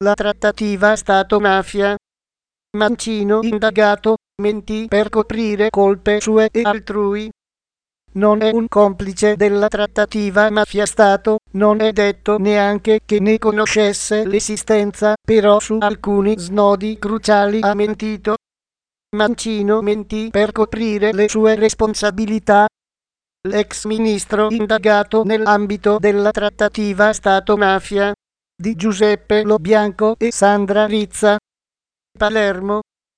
La trattativa Stato-mafia. Mancino indagato, mentì per coprire colpe sue e altrui. Non è un complice della trattativa mafia-Stato, non è detto neanche che ne conoscesse l'esistenza, però su alcuni snodi cruciali ha mentito. Mancino mentì per coprire le sue responsabilità. L'ex ministro indagato nell'ambito della trattativa Stato-mafia di Giuseppe Lo Bianco e Sandra Rizza. Palermo.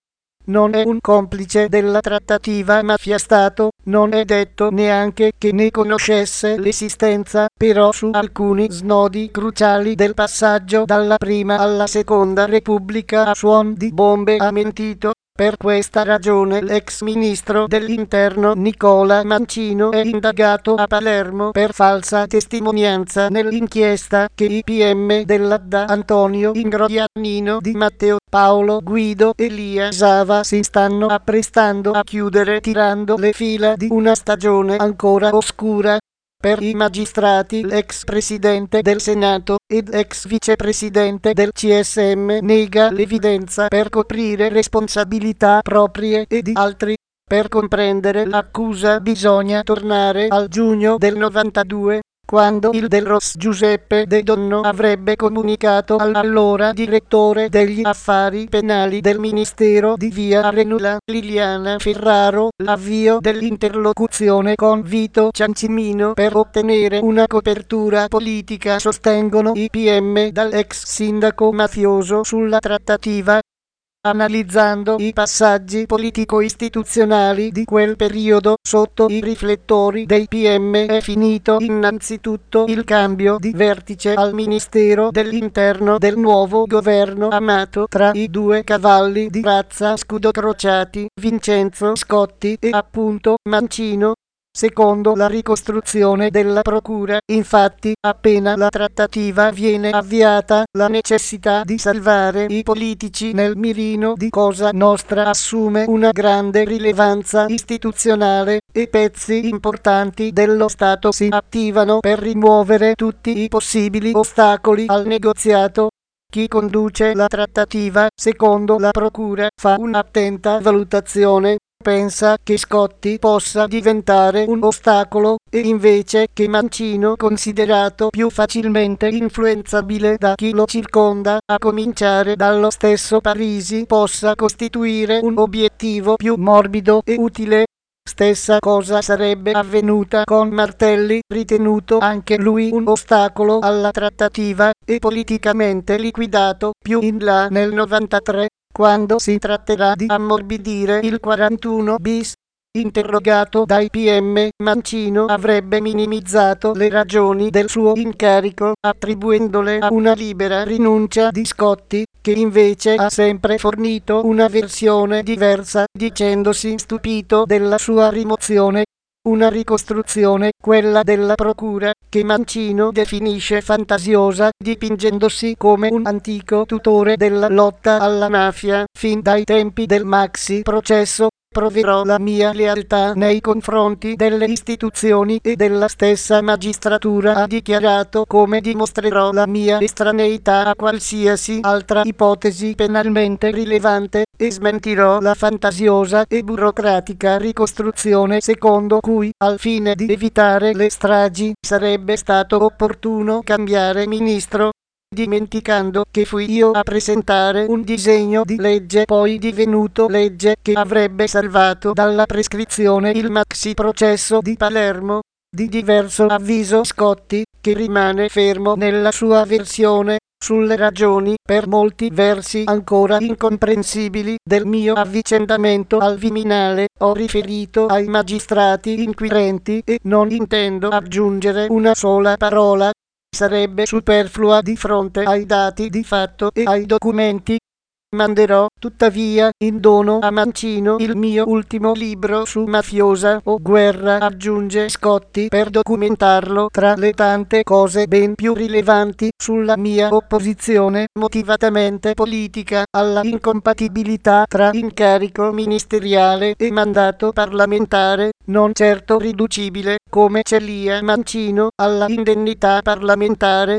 Non è un complice della trattativa mafia-Stato, non è detto neanche che ne conoscesse l'esistenza, però su alcuni snodi cruciali del passaggio dalla prima alla seconda Repubblica a suon di bombe ha mentito. Per questa ragione l'ex ministro dell'Interno Nicola Mancino è indagato a Palermo per falsa testimonianza nell'inchiesta che i PM dell'ADDA Antonio Ingroiannino Di Matteo, Paolo Guido e Lia Sava si stanno apprestando a chiudere tirando le fila di una stagione ancora oscura. Per i magistrati l'ex presidente del Senato ed ex vicepresidente del CSM nega l'evidenza per coprire responsabilità proprie e di altri. Per comprendere l'accusa bisogna tornare al giugno del 92, quando il Del Ros Giuseppe De Donno avrebbe comunicato all'allora direttore degli affari penali del Ministero di Via Arenula, Liliana Ferraro, l'avvio dell'interlocuzione con Vito Ciancimino per ottenere una copertura politica, sostengono i PM dall'ex sindaco mafioso sulla trattativa. Analizzando i passaggi politico-istituzionali di quel periodo sotto i riflettori dei PM è finito innanzitutto il cambio di vertice al Ministero dell'Interno del nuovo governo Amato tra i due cavalli di razza scudocrociati, Vincenzo Scotti e appunto Mancino. Secondo la ricostruzione della procura, infatti, appena la trattativa viene avviata, la necessità di salvare i politici nel mirino di Cosa Nostra assume una grande rilevanza istituzionale e pezzi importanti dello Stato si attivano per rimuovere tutti i possibili ostacoli al negoziato. Chi conduce la trattativa, secondo la procura, fa un'attenta valutazione. Pensa che Scotti possa diventare un ostacolo e invece che Mancino, considerato più facilmente influenzabile da chi lo circonda, a cominciare dallo stesso Parisi, possa costituire un obiettivo più morbido e utile. Stessa cosa sarebbe avvenuta con Martelli, ritenuto anche lui un ostacolo alla trattativa e politicamente liquidato più in là nel 93. Quando si tratterà di ammorbidire il 41 bis. Interrogato dai PM, Mancino avrebbe minimizzato le ragioni del suo incarico, attribuendole a una libera rinuncia di Scotti, che invece ha sempre fornito una versione diversa, dicendosi stupito della sua rimozione. Una ricostruzione, quella della procura, che Mancino definisce fantasiosa, dipingendosi come un antico tutore della lotta alla mafia, fin dai tempi del maxi processo. Proverò la mia lealtà nei confronti delle istituzioni e della stessa magistratura, ha dichiarato, come dimostrerò la mia estraneità a qualsiasi altra ipotesi penalmente rilevante, e smentirò la fantasiosa e burocratica ricostruzione secondo cui, al fine di evitare le stragi, sarebbe stato opportuno cambiare ministro, dimenticando che fui io a presentare un disegno di legge poi divenuto legge che avrebbe salvato dalla prescrizione il maxi processo di Palermo. Di diverso avviso Scotti, che rimane fermo nella sua versione sulle ragioni, per molti versi ancora incomprensibili, del mio avvicendamento al Viminale. Ho riferito ai magistrati inquirenti e non intendo aggiungere una sola parola. Sarebbe superflua di fronte ai dati di fatto e ai documenti. Manderò, tuttavia, in dono a Mancino il mio ultimo libro su mafiosa o guerra, aggiunge Scotti, per documentarlo tra le tante cose ben più rilevanti sulla mia opposizione motivatamente politica alla incompatibilità tra incarico ministeriale e mandato parlamentare, non certo riducibile, come Celia Mancino, alla indennità parlamentare.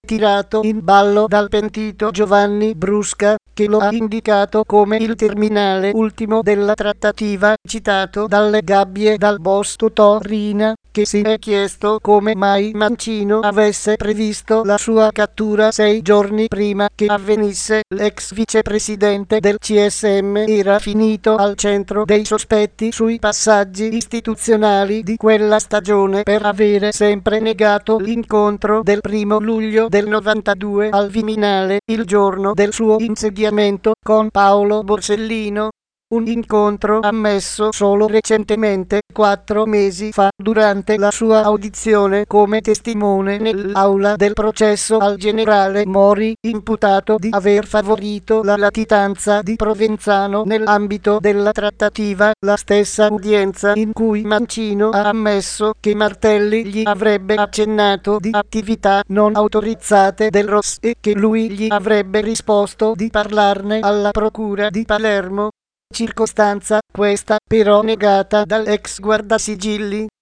tirato in ballo dal pentito Giovanni Brusca, che lo ha indicato come il terminale ultimo della trattativa, citato dalle gabbie dal boss Totò Riina, che si è chiesto come mai Mancino avesse previsto la sua cattura 6 giorni prima che avvenisse. L'ex vicepresidente del CSM era finito al centro dei sospetti sui passaggi istituzionali di quella stagione per avere sempre negato l'incontro del 1° luglio del 92 al Viminale, il giorno del suo insediamento, con Paolo Borsellino. Un incontro ammesso solo recentemente, 4 mesi fa, durante la sua audizione come testimone nell'aula del processo al generale Mori, imputato di aver favorito la latitanza di Provenzano nell'ambito della trattativa, la stessa udienza in cui Mancino ha ammesso che Martelli gli avrebbe accennato di attività non autorizzate del Ross e che lui gli avrebbe risposto di parlarne alla procura di Palermo. Circostanza questa però negata dall'ex guardasigilli.